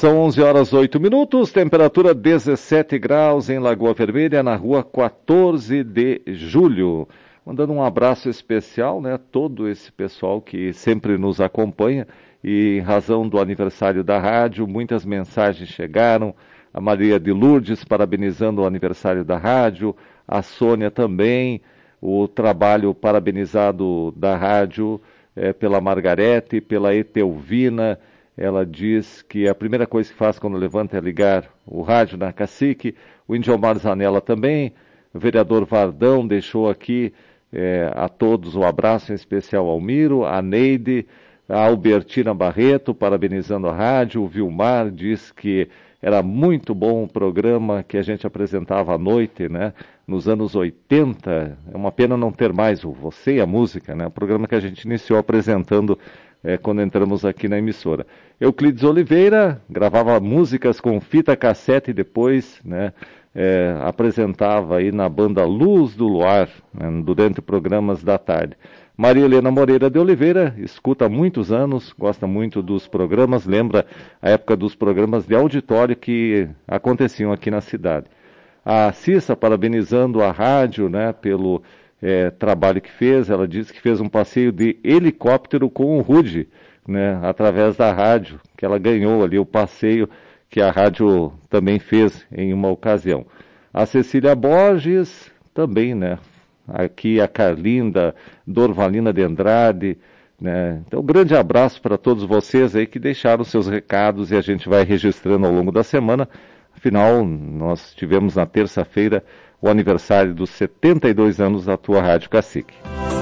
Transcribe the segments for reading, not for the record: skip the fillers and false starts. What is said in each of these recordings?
São 11 horas 8 minutos, temperatura 17 graus em Lagoa Vermelha, na rua 14 de julho. Mandando um abraço especial, né, a todo esse pessoal que sempre nos acompanha e em razão do aniversário da rádio, muitas mensagens chegaram. A Maria de Lourdes parabenizando o aniversário da rádio, a Sônia também, o trabalho parabenizado da rádio pela Margarete, pela Etelvina. Ela diz que a primeira coisa que faz quando levanta é ligar o rádio na Cacique. O Indiomar Zanella também. O vereador Vardão deixou aqui a todos um abraço em especial ao Miro, a Neide, a Albertina Barreto, parabenizando a rádio. O Vilmar diz que era muito bom o programa que a gente apresentava à noite, né? Nos anos 80. É uma pena não ter mais o Você e a Música, né? O programa que a gente iniciou apresentando quando entramos aqui na emissora. Euclides Oliveira gravava músicas com fita cassete e depois, né, apresentava aí na banda Luz do Luar, né, durante programas da tarde. Maria Helena Moreira de Oliveira escuta há muitos anos, gosta muito dos programas, lembra a época dos programas de auditório que aconteciam aqui na cidade. A Cissa parabenizando a rádio, né, pelo trabalho que fez. Ela disse que fez um passeio de helicóptero com o Rude, né, através da rádio, que ela ganhou ali o passeio que a rádio também fez em uma ocasião. A Cecília Borges também, né, aqui a Carlinda Dorvalina de Andrade, né. Então, um grande abraço para todos vocês aí que deixaram seus recados e a gente vai registrando ao longo da semana. Afinal, nós tivemos na terça-feira o aniversário dos 72 anos da tua Rádio Cacique.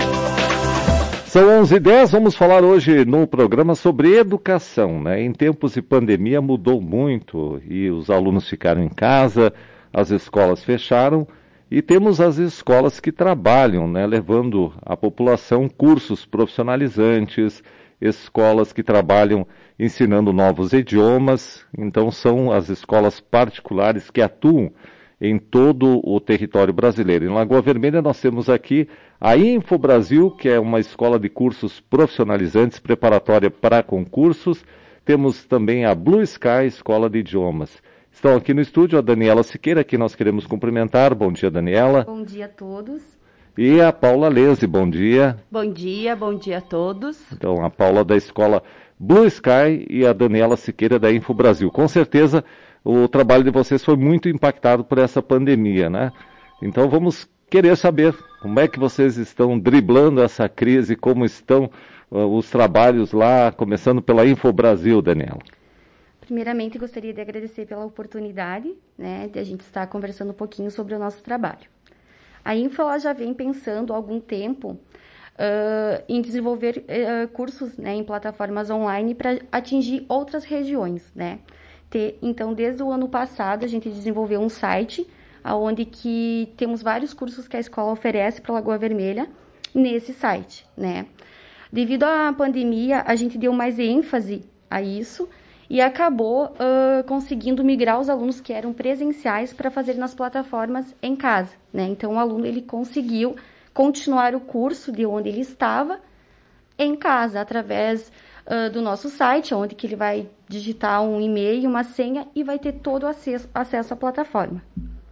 São 11h10, vamos falar hoje no programa sobre educação, né? Em tempos de pandemia mudou muito e os alunos ficaram em casa, as escolas fecharam e temos as escolas que trabalham, né? Levando à população cursos profissionalizantes, escolas que trabalham ensinando novos idiomas. Então são as escolas particulares que atuam em todo o território brasileiro. Em Lagoa Vermelha nós temos aqui a InfoBrasil, que é uma escola de cursos profissionalizantes preparatória para concursos. Temos também a Blue Sky, escola de idiomas. Estão aqui no estúdio a Daniela Siqueira, que nós queremos cumprimentar. Bom dia, Daniela. Bom dia a todos. E a Paula Leze, bom dia. Bom dia a todos. Então, a Paula da escola Blue Sky e a Daniela Siqueira da InfoBrasil. Com certeza o trabalho de vocês foi muito impactado por essa pandemia, né? Então vamos querer saber como é que vocês estão driblando essa crise, como estão os trabalhos lá, começando pela InfoBrasil, Daniela. Primeiramente, gostaria de agradecer pela oportunidade, né, de a gente estar conversando um pouquinho sobre o nosso trabalho. A Info ela já vem pensando há algum tempo em desenvolver cursos, né, em plataformas online para atingir outras regiões, né? Então, desde o ano passado, a gente desenvolveu um site onde que temos vários cursos que a escola oferece para Lagoa Vermelha nesse site, né? Devido à pandemia, a gente deu mais ênfase a isso e acabou conseguindo migrar os alunos que eram presenciais para fazer nas plataformas em casa, né? Então, o aluno ele conseguiu continuar o curso de onde ele estava em casa, através do nosso site, onde que ele vai digitar um e-mail, uma senha e vai ter todo o acesso à plataforma.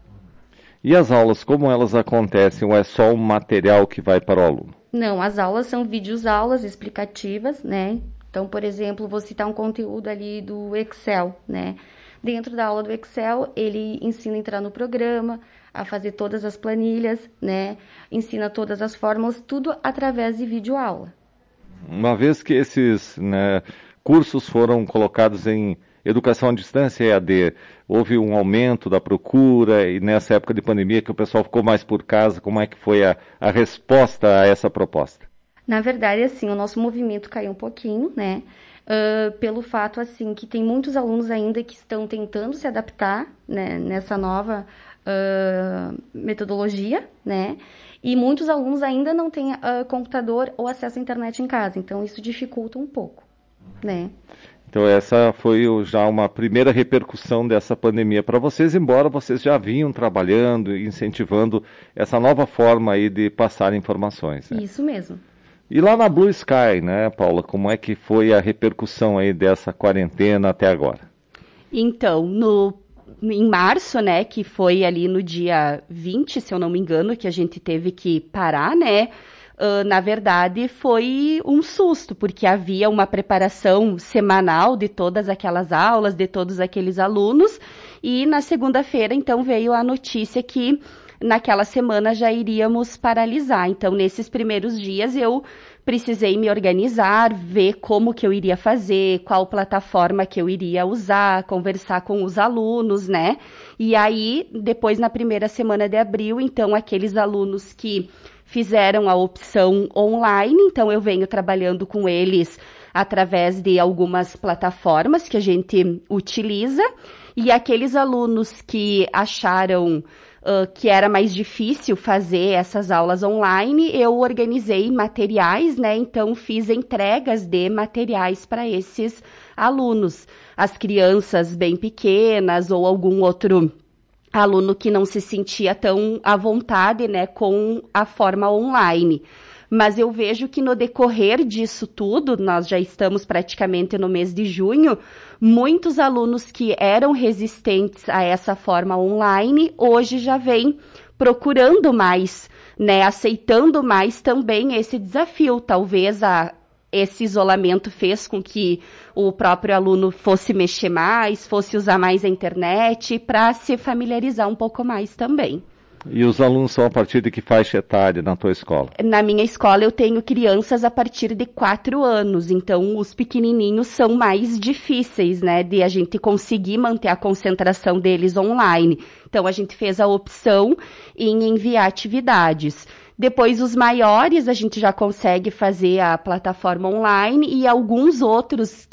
E as aulas, como elas acontecem? Ou é só um material que vai para o aluno? Não, as aulas são videoaulas explicativas, né? Então, por exemplo, vou citar um conteúdo ali do Excel, né? Dentro da aula do Excel, ele ensina a entrar no programa, a fazer todas as planilhas, né? Ensina todas as fórmulas, tudo através de videoaula. Uma vez que esses, né, cursos foram colocados em educação à distância, EAD, houve um aumento da procura e nessa época de pandemia que o pessoal ficou mais por casa, como é que foi a resposta a essa proposta? Na verdade, assim, o nosso movimento caiu um pouquinho, né? Pelo fato, assim, que tem muitos alunos ainda que estão tentando se adaptar, né, nessa nova metodologia, né? E muitos alunos ainda não têm computador ou acesso à internet em casa, então isso dificulta um pouco, né? Então essa foi já uma primeira repercussão dessa pandemia para vocês, embora vocês já vinham trabalhando e incentivando essa nova forma aí de passar informações, né? Isso mesmo. E lá na Blue Sky, né, Paula, como é que foi a repercussão aí dessa quarentena até agora? Então, em março, né, que foi ali no dia 20, se eu não me engano, que a gente teve que parar, né, na verdade foi um susto, porque havia uma preparação semanal de todas aquelas aulas, de todos aqueles alunos, e na segunda-feira, então, veio a notícia que naquela semana já iríamos paralisar. Então, nesses primeiros dias, eu precisei me organizar, ver como que eu iria fazer, qual plataforma que eu iria usar, conversar com os alunos, né? E aí, depois, na primeira semana de abril, então, aqueles alunos que fizeram a opção online, então eu venho trabalhando com eles através de algumas plataformas que a gente utiliza, e aqueles alunos que acharam que era mais difícil fazer essas aulas online, eu organizei materiais, né? Então, fiz entregas de materiais para esses alunos. As crianças bem pequenas ou algum outro aluno que não se sentia tão à vontade, né, com a forma online. Mas eu vejo que no decorrer disso tudo, nós já estamos praticamente no mês de junho, muitos alunos que eram resistentes a essa forma online, hoje já vêm procurando mais, né, aceitando mais também esse desafio. Talvez esse isolamento fez com que o próprio aluno fosse mexer mais, fosse usar mais a internet para se familiarizar um pouco mais também. E os alunos são a partir de que faixa etária na tua escola? Na minha escola eu tenho crianças a partir de 4 anos, então os pequenininhos são mais difíceis, né, de a gente conseguir manter a concentração deles online. Então a gente fez a opção em enviar atividades. Depois os maiores a gente já consegue fazer a plataforma online e alguns outros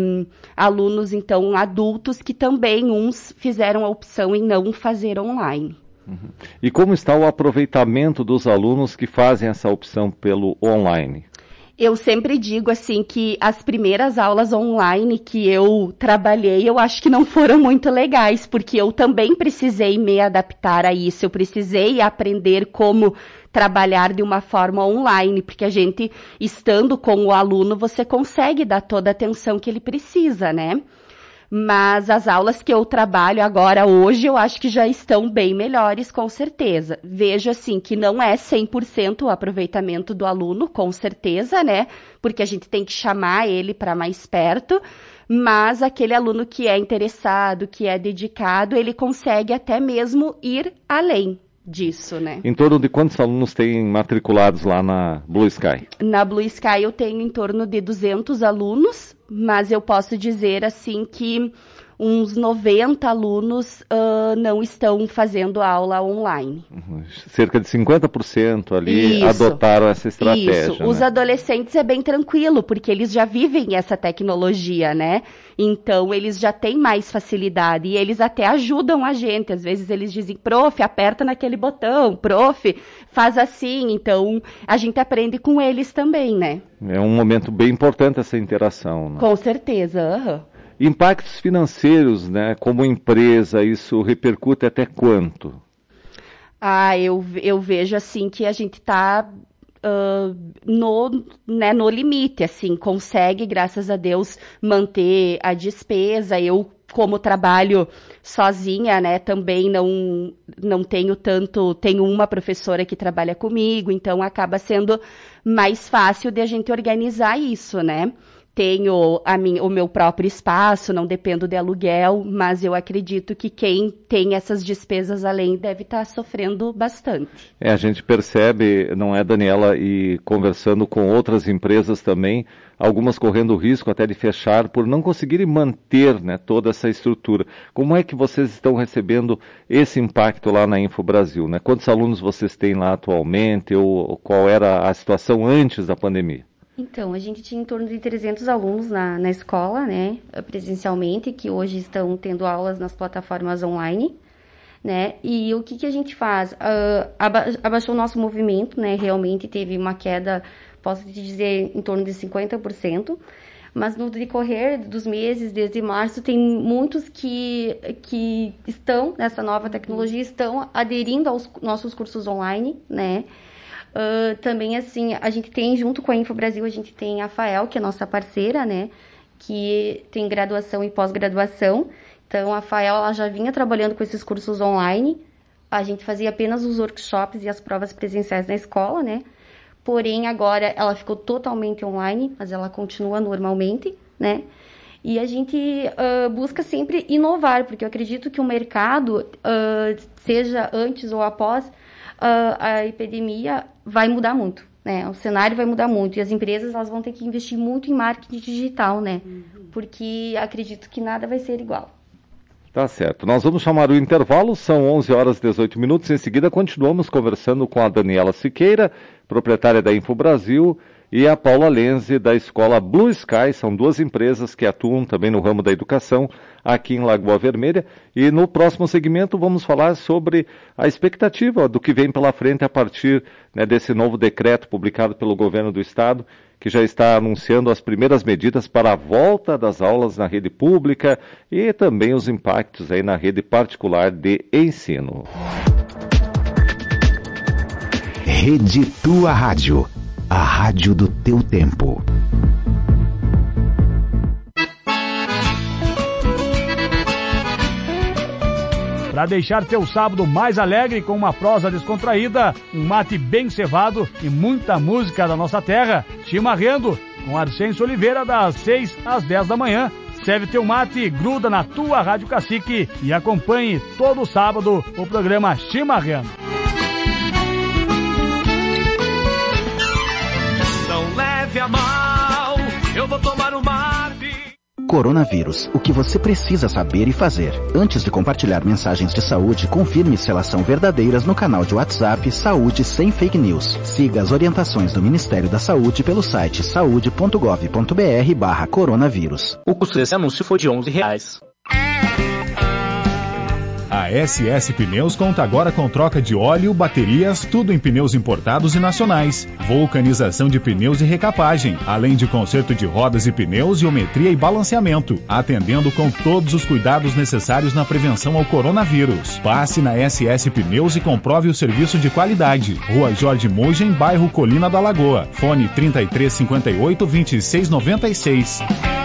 alunos então adultos que também uns fizeram a opção em não fazer online. E como está o aproveitamento dos alunos que fazem essa opção pelo online? Eu sempre digo assim que as primeiras aulas online que eu trabalhei, eu acho que não foram muito legais, porque eu também precisei me adaptar a isso, eu precisei aprender como trabalhar de uma forma online, porque a gente, estando com o aluno, você consegue dar toda a atenção que ele precisa, né? Mas as aulas que eu trabalho agora, hoje, eu acho que já estão bem melhores, com certeza. Vejo, assim, que não é 100% o aproveitamento do aluno, com certeza, né? Porque a gente tem que chamar ele para mais perto, mas aquele aluno que é interessado, que é dedicado, ele consegue até mesmo ir além disso, né? Em torno de quantos alunos tem matriculados lá na Blue Sky? Na Blue Sky eu tenho em torno de 200 alunos, mas eu posso dizer assim que uns 90 alunos não estão fazendo aula online. Cerca de 50% ali Isso, adotaram essa estratégia. Isso. Os né? adolescentes é bem tranquilo, porque eles já vivem essa tecnologia, né? Então, eles já têm mais facilidade e eles até ajudam a gente. Às vezes eles dizem, prof, aperta naquele botão, prof, faz assim. Então, a gente aprende com eles também, né? É um momento bem importante essa interação. Né? Com certeza, aham. Impactos financeiros, né? Como empresa, isso repercute até quanto? Eu vejo assim que a gente está no limite, assim, consegue, graças a Deus, manter a despesa. Eu, como trabalho sozinha, né, também não tenho tenho uma professora que trabalha comigo, então acaba sendo mais fácil de a gente organizar isso, né? Tenho o meu próprio espaço, não dependo de aluguel, mas eu acredito que quem tem essas despesas além deve estar sofrendo bastante. A gente percebe, não é, Daniela, e conversando com outras empresas também, algumas correndo o risco até de fechar por não conseguirem manter, né, toda essa estrutura. Como é que vocês estão recebendo esse impacto lá na Info Brasil, né? Quantos alunos vocês têm lá atualmente ou qual era a situação antes da pandemia? Então, a gente tinha em torno de 300 alunos na escola, né, presencialmente, que hoje estão tendo aulas nas plataformas online, né, e o que a gente faz? Abaixou o nosso movimento, né, realmente teve uma queda, posso te dizer, em torno de 50%, mas no decorrer dos meses, desde março, tem muitos que estão nessa nova tecnologia, estão aderindo aos nossos cursos online, né. Também, assim, a gente tem, junto com a Info Brasil, a gente tem a FAEL, que é nossa parceira, né, que tem graduação e pós-graduação, Então, a FAEL ela já vinha trabalhando com esses cursos online. A gente fazia apenas os workshops e as provas presenciais na escola, né? Porém, agora ela ficou totalmente online, mas ela continua normalmente, né? E a gente busca sempre inovar, porque eu acredito que o mercado, seja antes ou após a epidemia, vai mudar muito, né? O cenário vai mudar muito e as empresas elas vão ter que investir muito em marketing digital, né? Porque acredito que nada vai ser igual. Tá certo. Nós vamos chamar o intervalo, são 11 horas e 18 minutos. Em seguida, continuamos conversando com a Daniela Siqueira, proprietária da Info Brasil, e a Paula Lenze, da escola Blue Sky. São duas empresas que atuam também no ramo da educação aqui em Lagoa Vermelha. E no próximo segmento vamos falar sobre a expectativa do que vem pela frente a partir, né, desse novo decreto publicado pelo governo do estado, que já está anunciando as primeiras medidas para a volta das aulas na rede pública e também os impactos aí na rede particular de ensino. Rede Tua Rádio, a rádio do teu tempo. Para deixar teu sábado mais alegre com uma prosa descontraída, um mate bem cevado e muita música da nossa terra, Chimarrando, com Arcêncio Oliveira, das 6 às 10 da manhã. Serve teu mate, gruda na tua Rádio Cacique e acompanhe todo sábado o programa Chimarrando. Não leve a mal, eu vou tomar um mate. Coronavírus, o que você precisa saber e fazer. Antes de compartilhar mensagens de saúde, confirme se elas são verdadeiras no canal de WhatsApp Saúde Sem Fake News. Siga as orientações do Ministério da Saúde pelo site saude.gov.br/coronavírus. O custo desse anúncio foi de R$11. A SS Pneus conta agora com troca de óleo, baterias, tudo em pneus importados e nacionais, vulcanização de pneus e recapagem, além de conserto de rodas e pneus, geometria e balanceamento, atendendo com todos os cuidados necessários na prevenção ao coronavírus. Passe na SS Pneus e comprove o serviço de qualidade. Rua Jorge Mugem, bairro Colina da Lagoa. Fone 3358-2696.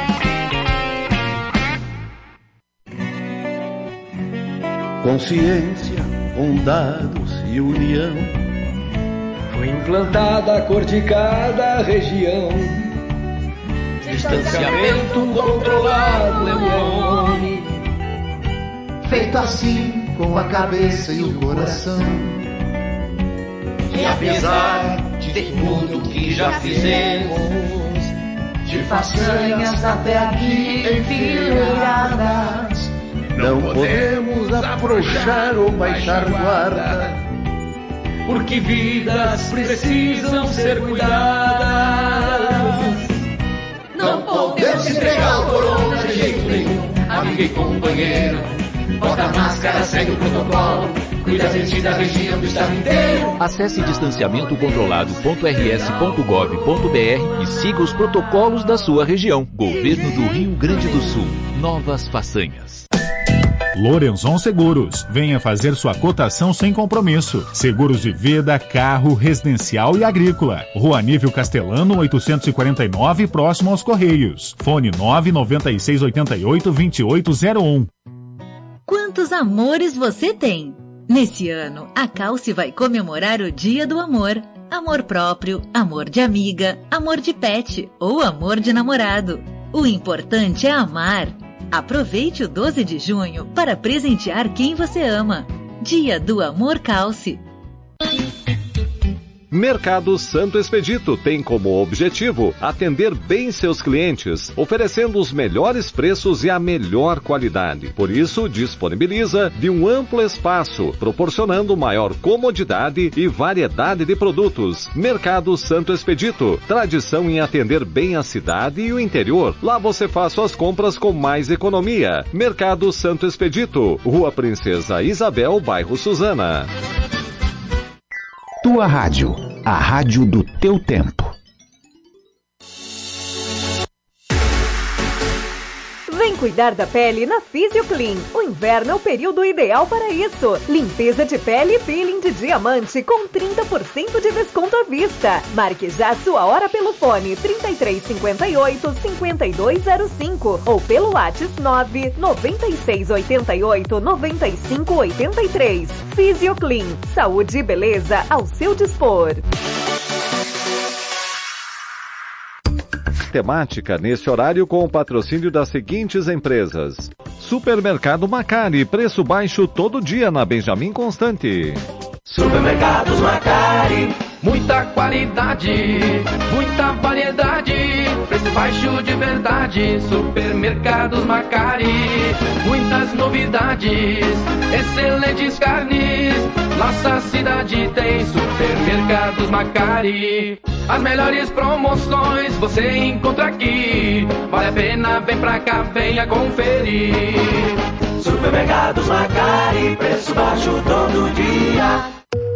Consciência, bondados e união, foi implantada a cor de cada região. Distanciamento controlado é o nome, feito assim com a cabeça e o coração. E apesar de tudo que já fizemos, de façanhas até aqui enfileiradas, não podemos afrouxar ou baixar guarda, porque vidas precisam ser cuidadas. Não podemos entregar o corona de jeito nenhum, amigo e companheiro. Bota a máscara, segue o protocolo, cuida da gente da região do estado inteiro. Acesse distanciamentocontrolado.rs.gov.br e siga os protocolos da sua região. Governo do Rio Grande do Sul. Novas façanhas. Lorenzon Seguros. Venha fazer sua cotação sem compromisso. Seguros de vida, carro, residencial e agrícola. Rua Nível Castelano, 849, próximo aos Correios. Fone 99688-2801. Quantos amores você tem? Nesse ano, a Calce vai comemorar o Dia do Amor. Amor próprio, amor de amiga, amor de pet ou amor de namorado. O importante é amar. Aproveite o 12 de junho para presentear quem você ama. Dia do Amor Calce. Mercado Santo Expedito tem como objetivo atender bem seus clientes, oferecendo os melhores preços e a melhor qualidade. Por isso, disponibiliza de um amplo espaço, proporcionando maior comodidade e variedade de produtos. Mercado Santo Expedito, tradição em atender bem a cidade e o interior. Lá você faz suas compras com mais economia. Mercado Santo Expedito, Rua Princesa Isabel, bairro Suzana. Tua Rádio, a rádio do teu tempo. Vem cuidar da pele na PhysioClean. O inverno é o período ideal para isso. Limpeza de pele e peeling de diamante com 30% de desconto à vista. Marque já sua hora pelo fone 3358-5205 ou pelo WhatsApp 99688-9583. PhysioClean. Saúde e beleza ao seu dispor. Temática neste horário com o patrocínio das seguintes empresas: Supermercado Macari, preço baixo todo dia na Benjamin Constante. Supermercados Macari, muita qualidade, muita variedade, preço baixo de verdade. Supermercados Macari, muitas novidades, excelentes carnes. Nossa cidade tem Supermercados Macari. As melhores promoções você encontra aqui. Vale a pena, vem pra cá, venha conferir. Supermercados Macari, preço baixo todo dia.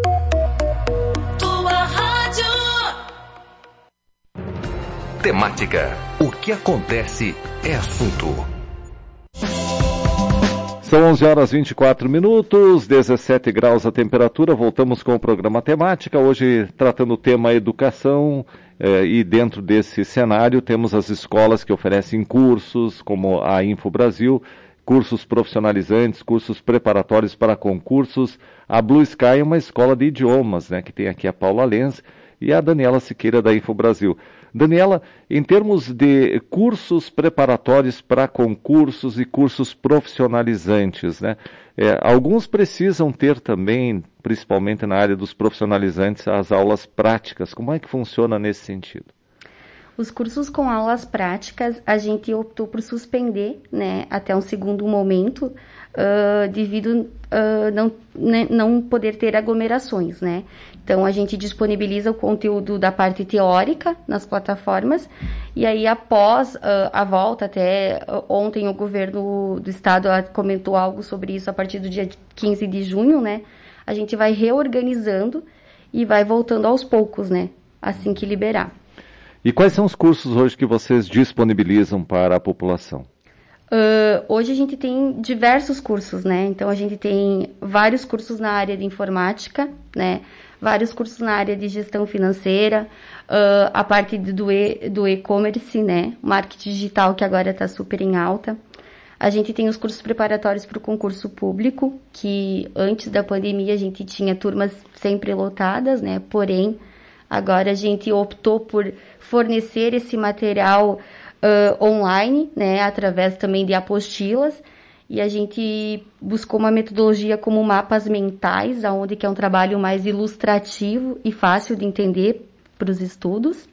Temática. O que acontece é assunto. São 11 horas 24 minutos, 17 graus a temperatura. Voltamos com o programa Temática, hoje tratando o tema educação, e dentro desse cenário temos as escolas que oferecem cursos, como a Info Brasil, cursos profissionalizantes, cursos preparatórios para concursos. A Blue Sky é uma escola de idiomas, né, que tem aqui a Paula Lenz e a Daniela Siqueira da Info Brasil. Daniela, em termos de cursos preparatórios para concursos e cursos profissionalizantes, né? Alguns precisam ter também, principalmente na área dos profissionalizantes, as aulas práticas. Como é que funciona nesse sentido? Os cursos com aulas práticas, a gente optou por suspender, né, até um segundo momento, devido não poder ter aglomerações, né? Então, a gente disponibiliza o conteúdo da parte teórica nas plataformas, e aí, após a volta, até ontem o governo do estado comentou algo sobre isso a partir do dia 15 de junho, né? A gente vai reorganizando e vai voltando aos poucos, né? Assim que liberar. E quais são os cursos hoje que vocês disponibilizam para a população? Hoje a gente tem diversos cursos, né? Então a gente tem vários cursos na área de informática, né? Vários cursos na área de gestão financeira, a parte do e-commerce, né? Marketing digital, que agora está super em alta. A gente tem os cursos preparatórios para o concurso público, que antes da pandemia a gente tinha turmas sempre lotadas, né? Porém, agora a gente optou por fornecer esse material online, né, através também de apostilas, e a gente buscou uma metodologia como mapas mentais, onde que é um trabalho mais ilustrativo e fácil de entender para os estudos.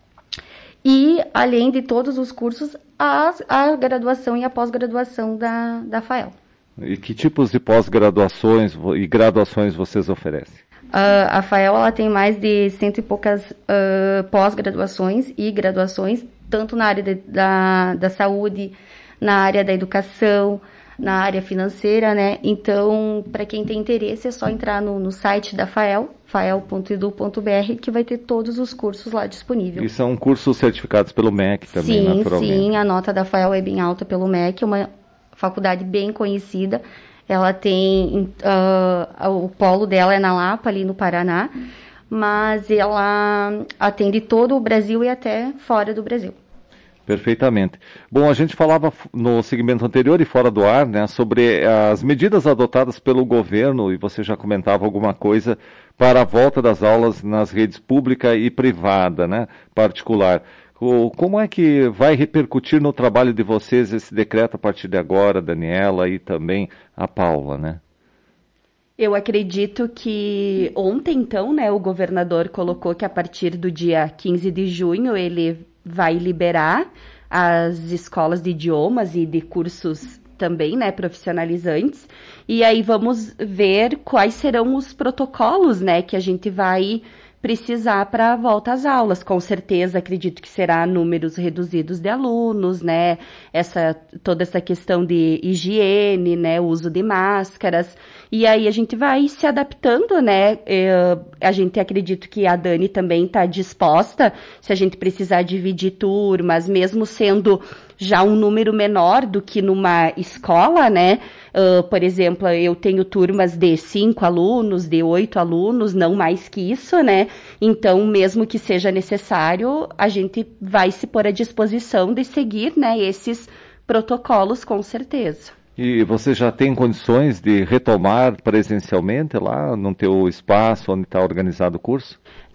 E, além de todos os cursos, a graduação e a pós-graduação da FAEL. E que tipos de pós-graduações e graduações vocês oferecem? A FAEL ela tem mais de 100 e poucas pós-graduações e graduações, tanto na área da saúde, na área da educação, na área financeira, né? Então, para quem tem interesse, é só entrar no site da FAEL, fael.edu.br, que vai ter todos os cursos lá disponíveis. E são cursos certificados pelo MEC também, naturalmente? Sim, a nota da FAEL é bem alta pelo MEC, é uma faculdade bem conhecida. Ela tem, o polo dela é na Lapa, ali no Paraná, mas ela atende todo o Brasil e até fora do Brasil. Perfeitamente. Bom, a gente falava no segmento anterior e fora do ar, né, sobre as medidas adotadas pelo governo, e você já comentava alguma coisa, para a volta das aulas nas redes pública e privada, né, particular. Como é que vai repercutir no trabalho de vocês esse decreto a partir de agora, Daniela, e também a Paula, né? Eu acredito que ontem, então, né, o governador colocou que a partir do dia 15 de junho ele vai liberar as escolas de idiomas e de cursos também, né, profissionalizantes. E aí vamos ver quais serão os protocolos, né, que a gente vai precisar para a volta às aulas. Com certeza, acredito que será números reduzidos de alunos, né? Toda essa questão de higiene, né? O uso de máscaras. E aí a gente vai se adaptando, né? A gente acredito que a Dani também está disposta, se a gente precisar dividir turmas, mesmo sendo já um número menor do que numa escola, né? Por exemplo, eu tenho turmas de 5 alunos, de 8 alunos, não mais que isso, né? Então, mesmo que seja necessário, a gente vai se pôr à disposição de seguir, né, esses protocolos, com certeza. E você já tem condições de retomar presencialmente lá no teu espaço onde está organizado o curso?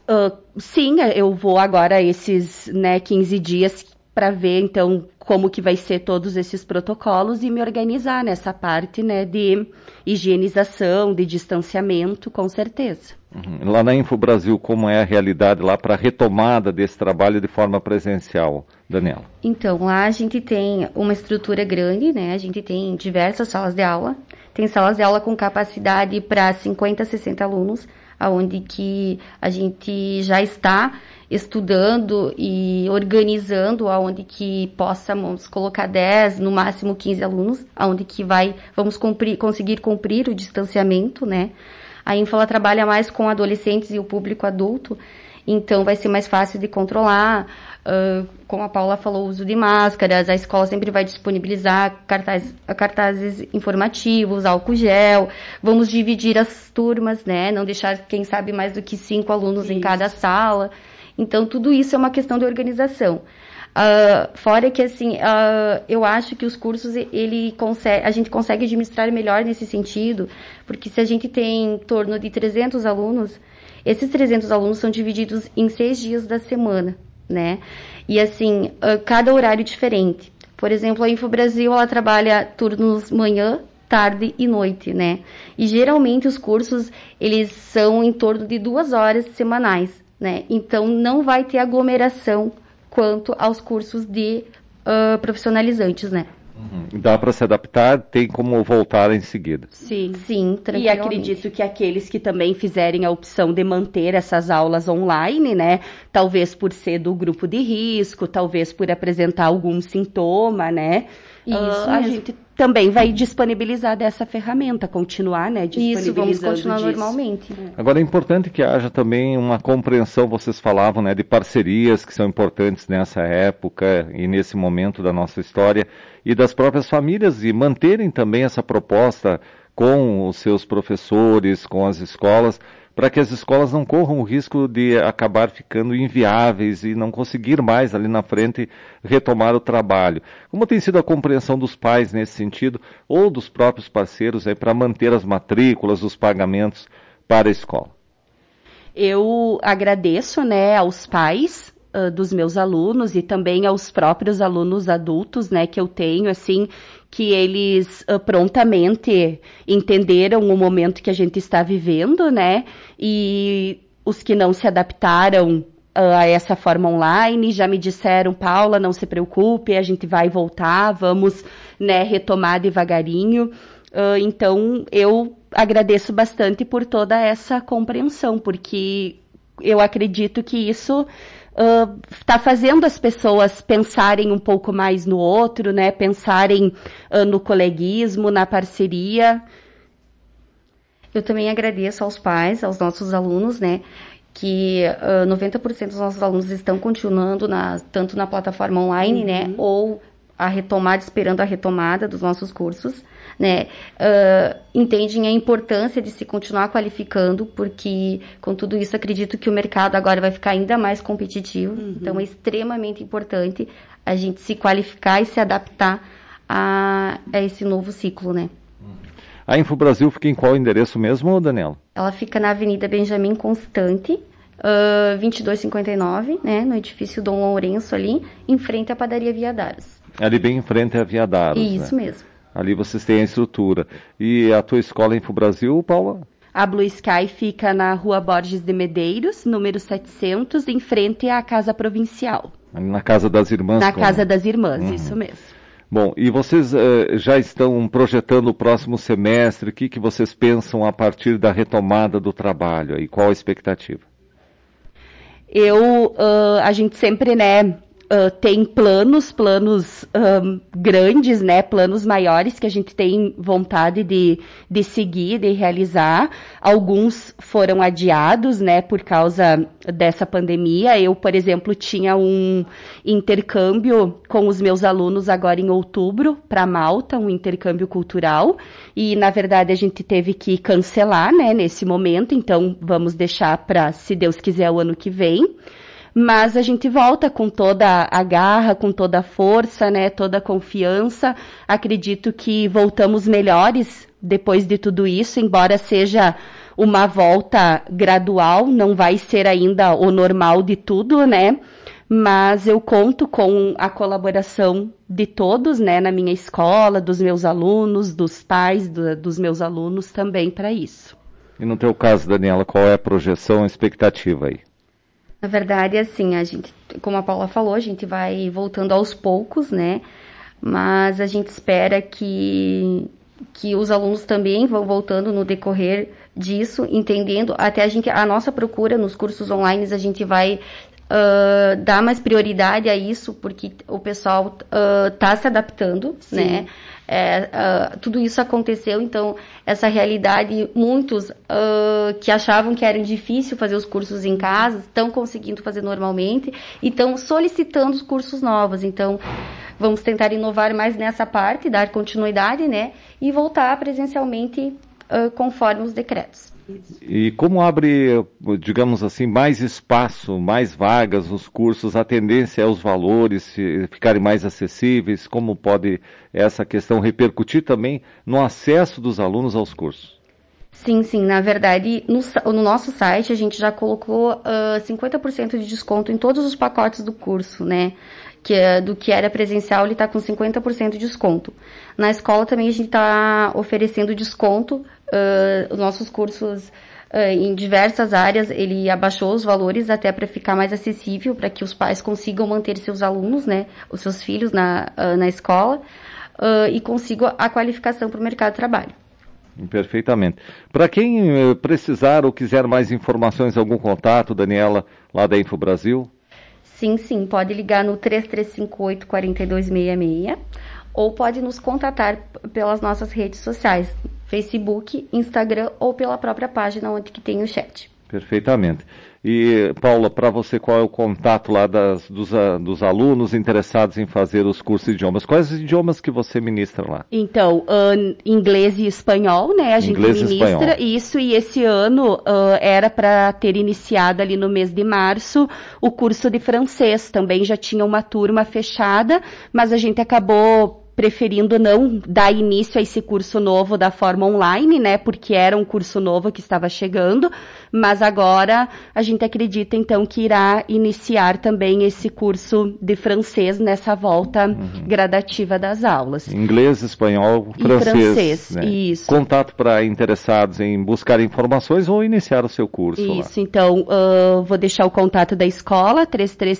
Sim, eu vou agora esses 15 dias para ver, então, como que vai ser todos esses protocolos e me organizar nessa parte, né, de higienização, de distanciamento, com certeza. Lá na InfoBrasil, como é a realidade lá para a retomada desse trabalho de forma presencial, Daniela? Então, lá a gente tem uma estrutura grande, né, a gente tem diversas salas de aula, tem salas de aula com capacidade para 50, 60 alunos, onde que a gente já está estudando e organizando aonde que possamos colocar 10, no máximo 15 alunos, aonde que vamos conseguir cumprir o distanciamento, né? A Info ela trabalha mais com adolescentes e o público adulto, então vai ser mais fácil de controlar. Como a Paula falou, o uso de máscaras, a escola sempre vai disponibilizar cartazes informativos, álcool gel, vamos dividir as turmas, né? Não deixar, quem sabe, mais do que 5 alunos em cada sala. Então, tudo isso é uma questão de organização. Fora que, assim, eu acho que os cursos, a gente consegue administrar melhor nesse sentido, porque se a gente tem em torno de 300 alunos, esses 300 alunos são divididos em 6 dias da semana, né? E, assim, cada horário diferente. Por exemplo, a InfoBrasil, ela trabalha turnos manhã, tarde e noite, né? E, geralmente, os cursos, eles são em torno de 2 horas semanais, né? Então, não vai ter aglomeração quanto aos cursos de profissionalizantes, né? Dá para se adaptar, tem como voltar em seguida. Sim, tranquilamente. E acredito que aqueles que também fizerem a opção de manter essas aulas online, né? Talvez por ser do grupo de risco, talvez por apresentar algum sintoma, né? Isso a gente também vai disponibilizar dessa ferramenta, continuar, né, disponibilizando. Isso, vamos continuar normalmente. Agora é importante que haja também uma compreensão, vocês falavam, né, de parcerias que são importantes nessa época e nesse momento da nossa história, e das próprias famílias, e manterem também essa proposta com os seus professores, com as escolas, para que as escolas não corram o risco de acabar ficando inviáveis e não conseguir mais ali na frente retomar o trabalho. Como tem sido a compreensão dos pais nesse sentido, ou dos próprios parceiros para manter as matrículas, os pagamentos para a escola? Eu agradeço, né, aos pais dos meus alunos e também aos próprios alunos adultos, né, que eu tenho, assim, que eles prontamente entenderam o momento que a gente está vivendo, né, e os que não se adaptaram a essa forma online já me disseram: Paula, não se preocupe, a gente vai voltar, vamos, né, retomar devagarinho. Então, eu agradeço bastante por toda essa compreensão, porque eu acredito que isso está fazendo as pessoas pensarem um pouco mais no outro, né? Pensarem no coleguismo, na parceria. Eu também agradeço aos pais, aos nossos alunos, né? Que 90% dos nossos alunos estão continuando tanto na plataforma online, né? Ou esperando a retomada dos nossos cursos, né? Entendem a importância de se continuar qualificando, porque com tudo isso acredito que o mercado agora vai ficar ainda mais competitivo. Então é extremamente importante a gente se qualificar e se adaptar a esse novo ciclo, né? A InfoBrasil fica em qual endereço mesmo, Daniela? Ela fica na Avenida Benjamin Constante, 2259, né? No edifício Dom Lourenço ali, em frente à padaria Viadaros. Ali bem em frente à Viadaros. Isso, né? Mesmo. Ali vocês têm a estrutura. E a tua escola InfoBrasil, Paula? A Blue Sky fica na Rua Borges de Medeiros, número 700, em frente à Casa Provincial. Na Casa das Irmãs? Na Casa das Irmãs, isso mesmo. Bom, e vocês já estão projetando o próximo semestre? O que vocês pensam a partir da retomada do trabalho? E qual a expectativa? A gente sempre, né, tem planos grandes, né, planos maiores que a gente tem vontade de seguir, de realizar. Alguns foram adiados, né, por causa dessa pandemia. Eu, por exemplo, tinha um intercâmbio com os meus alunos agora em outubro para Malta, um intercâmbio cultural, e na verdade a gente teve que cancelar, né, nesse momento, então vamos deixar para, se Deus quiser, o ano que vem. Mas a gente volta com toda a garra, com toda a força, né, toda a confiança. Acredito que voltamos melhores depois de tudo isso, embora seja uma volta gradual, não vai ser ainda o normal de tudo, né? Mas eu conto com a colaboração de todos, né, na minha escola, dos meus alunos, dos pais dos meus alunos também para isso. E no teu caso, Daniela, qual é a projeção, a expectativa aí? Na verdade, assim, a gente, como a Paula falou, a gente vai voltando aos poucos, né? Mas a gente espera que os alunos também vão voltando no decorrer disso, entendendo, até a nossa procura nos cursos online, a gente vai dar mais prioridade a isso, porque o pessoal está se adaptando, sim, né? Tudo isso aconteceu, então essa realidade, muitos que achavam que era difícil fazer os cursos em casa, estão conseguindo fazer normalmente e estão solicitando os cursos novos. Então vamos tentar inovar mais nessa parte, dar continuidade, né, e voltar presencialmente conforme os decretos. E como abre, digamos assim, mais espaço, mais vagas nos cursos, a tendência é os valores ficarem mais acessíveis? Como pode essa questão repercutir também no acesso dos alunos aos cursos? Sim, na verdade, no nosso site a gente já colocou 50% de desconto em todos os pacotes do curso, né? Do que era presencial, ele está com 50% de desconto. Na escola também a gente está oferecendo desconto. Os nossos cursos em diversas áreas, ele abaixou os valores até para ficar mais acessível, para que os pais consigam manter seus alunos, né, os seus filhos na escola, e consigam a qualificação para o mercado de trabalho. Perfeitamente. Para quem precisar ou quiser mais informações, algum contato, Daniela, lá da Info Brasil? Sim, pode ligar no 3358-4266 ou pode nos contatar pelas nossas redes sociais, Facebook, Instagram ou pela própria página onde que tem o chat. Perfeitamente. E, Paula, para você, qual é o contato lá dos alunos interessados em fazer os cursos de idiomas? Quais os idiomas que você ministra lá? Então, inglês e espanhol, né? A gente ministra isso, e esse ano era para ter iniciado ali no mês de março o curso de francês. Também já tinha uma turma fechada, mas a gente acabou preferindo não dar início a esse curso novo da forma online, né, porque era um curso novo que estava chegando, mas agora a gente acredita então que irá iniciar também esse curso de francês nessa volta gradativa das aulas. Inglês, espanhol, francês, né? Isso. Contato para interessados em buscar informações ou iniciar o seu curso. Isso, lá. Então vou deixar o contato da escola,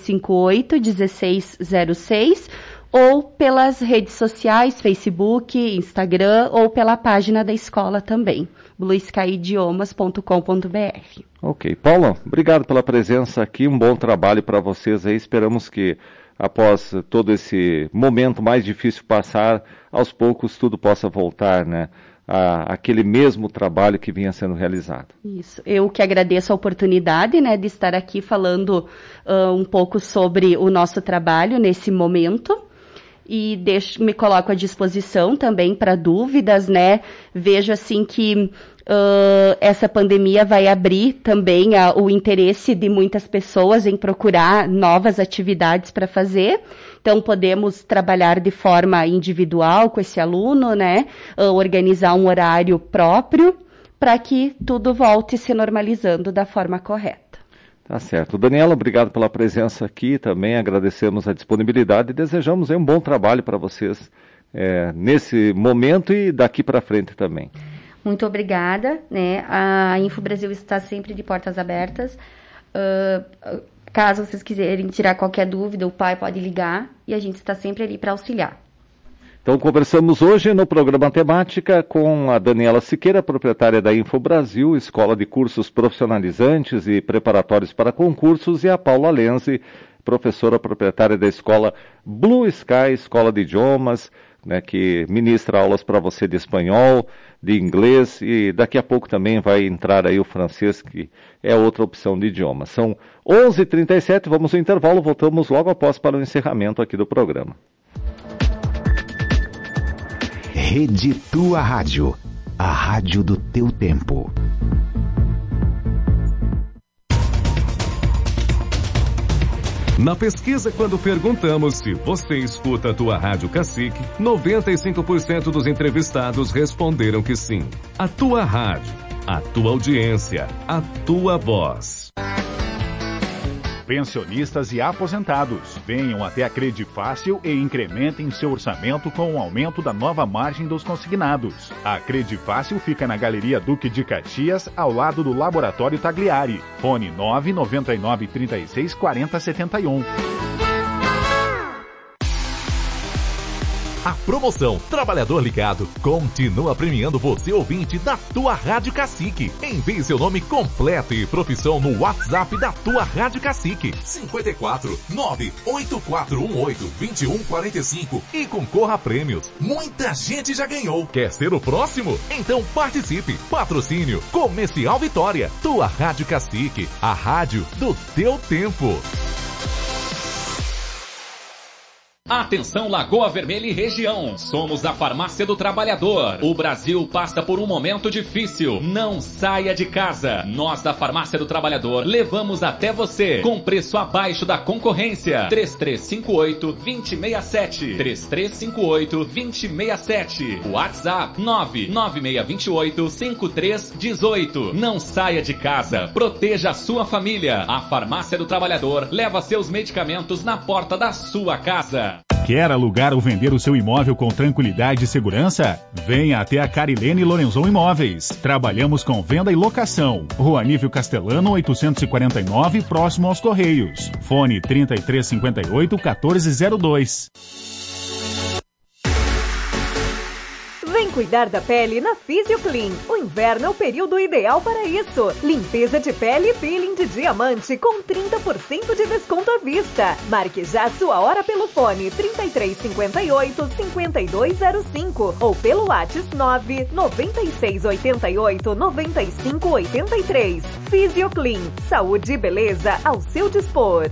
3358-1606, ou pelas redes sociais, Facebook, Instagram, ou pela página da escola também, blueskyidiomas.com.br. Ok. Paula, obrigado pela presença aqui, um bom trabalho para vocês aí, esperamos que após todo esse momento mais difícil passar, aos poucos tudo possa voltar, né, aquele mesmo trabalho que vinha sendo realizado. Isso, eu que agradeço a oportunidade, né, de estar aqui falando um pouco sobre o nosso trabalho nesse momento. E me coloco à disposição também para dúvidas, né? Vejo assim que essa pandemia vai abrir também o interesse de muitas pessoas em procurar novas atividades para fazer. Então, podemos trabalhar de forma individual com esse aluno, né? Organizar um horário próprio para que tudo volte se normalizando da forma correta. Tá certo. Daniela, obrigado pela presença aqui também, agradecemos a disponibilidade e desejamos um bom trabalho para vocês nesse momento e daqui para frente também. Muito obrigada, né? A Info Brasil está sempre de portas abertas. Caso vocês quiserem tirar qualquer dúvida, o pai pode ligar e a gente está sempre ali para auxiliar. Então, conversamos hoje no programa Temática com a Daniela Siqueira, proprietária da Info Brasil, escola de cursos profissionalizantes e preparatórios para concursos, e a Paula Lenzi, professora proprietária da escola Blue Sky, escola de idiomas, né, que ministra aulas para você de espanhol, de inglês, e daqui a pouco também vai entrar aí o francês, que é outra opção de idioma. São 11h37, vamos ao intervalo, voltamos logo após para o encerramento aqui do programa. Rede Tua Rádio, a rádio do teu tempo. Na pesquisa, quando perguntamos se você escuta a Tua Rádio Cacique, 95% dos entrevistados responderam que sim. A Tua Rádio, a tua audiência, a tua voz. Pensionistas e aposentados, venham até a Credifácil e incrementem seu orçamento com o aumento da nova margem dos consignados. A Credifácil fica na Galeria Duque de Caxias, ao lado do Laboratório Tagliari. Fone 999 36 40 71. A promoção Trabalhador Ligado continua premiando você, ouvinte da Tua Rádio Cacique. Envie seu nome completo e profissão no WhatsApp da Tua Rádio Cacique, 54 98418 2145, e concorra a prêmios. Muita gente já ganhou. Quer ser o próximo? Então participe. Patrocínio Comercial Vitória. Tua Rádio Cacique, a rádio do teu tempo. Atenção Lagoa Vermelha e região, somos a Farmácia do Trabalhador. O Brasil passa por um momento difícil, não saia de casa. Nós da Farmácia do Trabalhador levamos até você, com preço abaixo da concorrência. 3358-2067, 3358-2067, WhatsApp 99628-5318. Não saia de casa, proteja a sua família. A Farmácia do Trabalhador leva seus medicamentos na porta da sua casa. Quer alugar ou vender o seu imóvel com tranquilidade e segurança? Venha até a Carilene Lorenzon Imóveis. Trabalhamos com venda e locação. Rua Nívio Castelano, 849, próximo aos Correios. Fone 3358-1402. Vem cuidar da pele na PhysioClean. O inverno é o período ideal para isso. Limpeza de pele e peeling de diamante com 30% de desconto à vista. Marque já sua hora pelo fone 3358-5205 ou pelo WhatsApp 99688-9583. PhysioClean. Saúde e beleza ao seu dispor.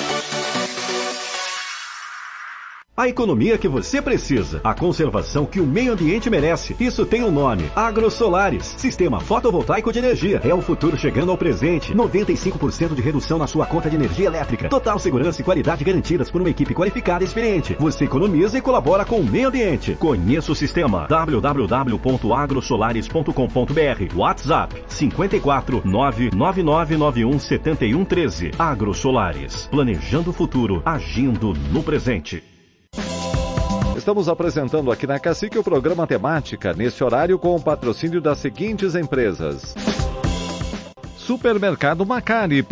A economia que você precisa, a conservação que o meio ambiente merece. Isso tem um nome: AgroSolares. Sistema fotovoltaico de energia. É o futuro chegando ao presente. 95% de redução na sua conta de energia elétrica. Total segurança e qualidade garantidas por uma equipe qualificada e experiente. Você economiza e colabora com o meio ambiente. Conheça o sistema. www.agrosolares.com.br. WhatsApp 54 99991 7113. AgroSolares. Planejando o futuro, agindo no presente. Estamos apresentando aqui na Cacique o programa Temática, neste horário com o patrocínio das seguintes empresas: Supermercado Macari.